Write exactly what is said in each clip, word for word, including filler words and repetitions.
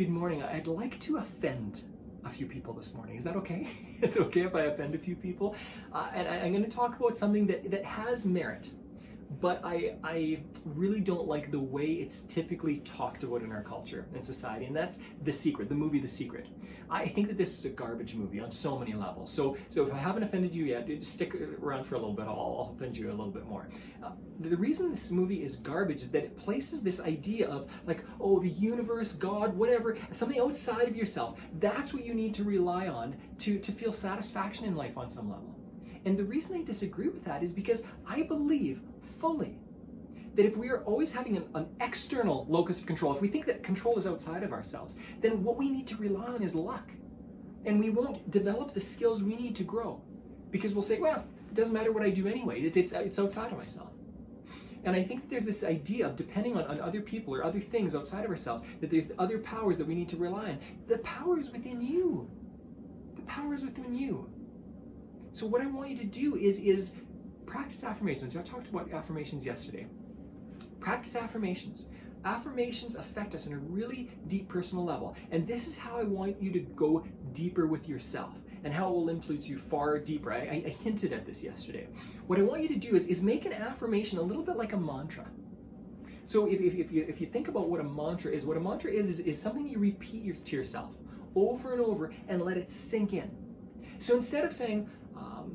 Good morning. I'd like to offend a few people this morning. Is that okay? Is it okay if I offend a few people? Uh, and I, I'm going to talk about something that, that has merit, but I, I really don't like the way it's typically talked about in our culture and society, and that's The Secret, the movie The Secret. I think that this is a garbage movie on so many levels. So, so if I haven't offended you yet, just stick around for a little bit. I'll, I'll offend you a little bit more. Uh, the reason this movie is garbage is that it places this idea of like, oh, the universe, God, whatever, something outside of yourself. That's what you need to rely on to, to feel satisfaction in life on some level. And the reason I disagree with that is because I believe fully that if we are always having an, an external locus of control, if we think that control is outside of ourselves, then what we need to rely on is luck. And we won't develop the skills we need to grow because we'll say, well, it doesn't matter what I do anyway. It's, it's, it's outside of myself. And I think that there's this idea of depending on, on other people or other things outside of ourselves, that there's other powers that we need to rely on. The power is within you. The power is within you. So what I want you to do is, is practice affirmations. I talked about affirmations yesterday. Practice affirmations. Affirmations affect us on a really deep personal level. And this is how I want you to go deeper with yourself and how it will influence you far deeper. I, I hinted at this yesterday. What I want you to do is, is make an affirmation a little bit like a mantra. So if, if, if, you, if you think about what a mantra is, what a mantra is, is, is something you repeat your, to yourself over and over and let it sink in. So instead of saying, um,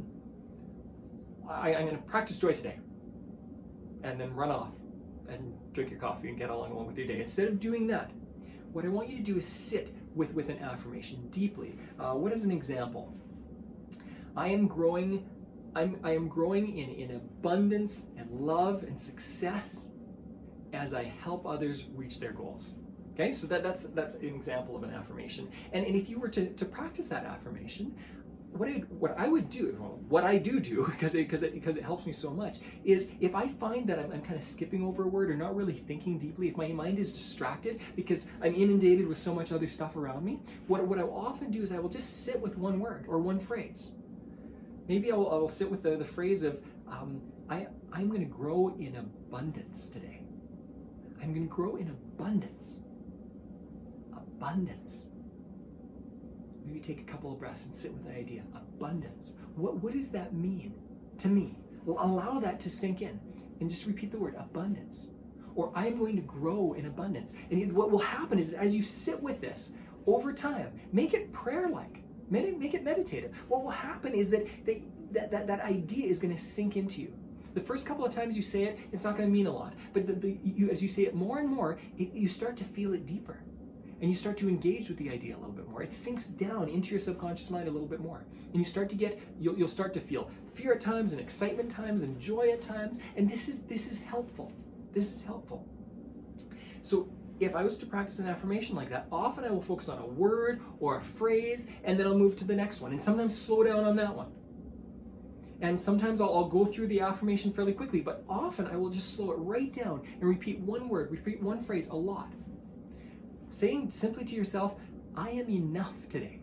I, I'm going to practice joy today, and then run off and drink your coffee and get along along with your day. Instead of doing that, what I want you to do is sit with, with an affirmation deeply. Uh, what is an example? I am growing, I'm, I am growing in, in abundance and love and success as I help others reach their goals. Okay, so that, that's, that's an example of an affirmation. And, and if you were to, to practice that affirmation, What I, what I would do, well, what I do do, because it, because it, because it helps me so much, is if I find that I'm, I'm kind of skipping over a word or not really thinking deeply, if my mind is distracted because I'm inundated with so much other stuff around me, what, what I will often do is I will just sit with one word or one phrase. Maybe I will, I will sit with the, the phrase of, um, I, I'm going to grow in abundance today. I'm going to grow in abundance. Abundance. Maybe take a couple of breaths and sit with the idea. Abundance. What, what does that mean to me? Well, allow that to sink in and just repeat the word abundance. Or I'm going to grow in abundance. And what will happen is as you sit with this over time, make it prayer-like. Make it meditative. What will happen is that they, that, that, that idea is going to sink into you. The first couple of times you say it, it's not going to mean a lot. But the, the, you, as you say it more and more, it, you start to feel it deeper. And you start to engage with the idea a little bit more. It sinks down into your subconscious mind a little bit more. And you start to get, you'll, you'll start to feel fear at times and excitement times and joy at times. And this is, this is helpful. This is helpful. So if I was to practice an affirmation like that, often I will focus on a word or a phrase, and then I'll move to the next one. And sometimes slow down on that one. And sometimes I'll, I'll go through the affirmation fairly quickly, but often I will just slow it right down and repeat one word, repeat one phrase a lot. Saying simply to yourself, I am enough today.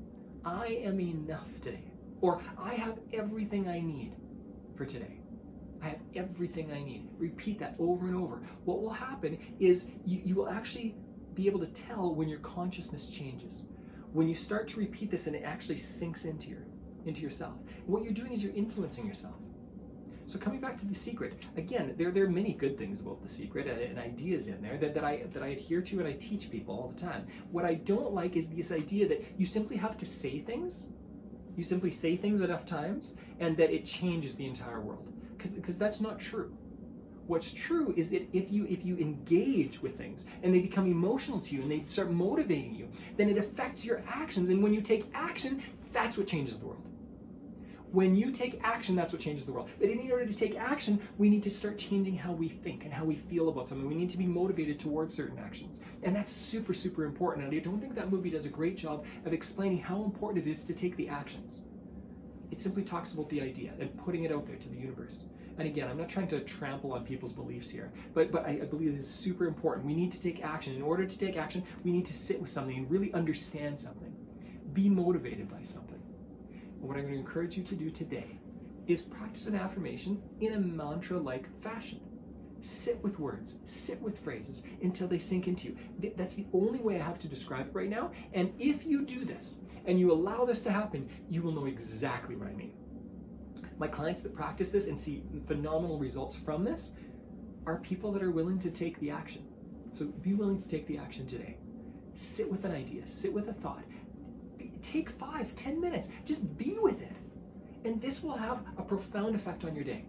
I am enough today. Or I have everything I need for today. I have everything I need. Repeat that over and over. What will happen is you, you will actually be able to tell when your consciousness changes. When you start to repeat this and it actually sinks into your, into yourself. What you're doing is you're influencing yourself. So coming back to The Secret, again, there, there are many good things about The Secret and, and ideas in there that, that, I, that I adhere to and I teach people all the time. What I don't like is this idea that you simply have to say things, you simply say things enough times, and that it changes the entire world. Because that's not true. What's true is that if you, if you engage with things and they become emotional to you and they start motivating you, then it affects your actions. And when you take action, that's what changes the world. When you take action, that's what changes the world. But in order to take action, we need to start changing how we think and how we feel about something. We need to be motivated towards certain actions. And that's super, super important. And I don't think that movie does a great job of explaining how important it is to take the actions. It simply talks about the idea and putting it out there to the universe. And again, I'm not trying to trample on people's beliefs here, but, but I, I believe it is super important. We need to take action. In order to take action, we need to sit with something and really understand something. Be motivated by something. What I'm going to encourage you to do today is practice an affirmation in a mantra-like fashion. Sit with words, sit with phrases until they sink into you. That's the only way I have to describe it right now. And if you do this and you allow this to happen, you will know exactly what I mean. My clients that practice this and see phenomenal results from this are people that are willing to take the action. So be willing to take the action today. Sit with an idea, sit with a thought. Be, take five, ten minutes, just be with it. And this will have a profound effect on your day.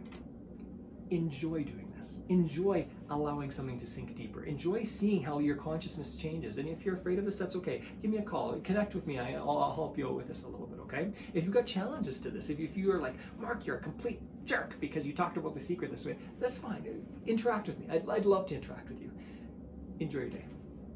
Enjoy doing this. Enjoy allowing something to sink deeper. Enjoy seeing how your consciousness changes. And if you're afraid of this, that's okay. Give me a call. Connect with me. I, I'll, I'll help you out with this a little bit, okay? If you've got challenges to this, if, if you are like, Mark, you're a complete jerk because you talked about the secret this way, that's fine. Interact with me. I'd, I'd love to interact with you. Enjoy your day.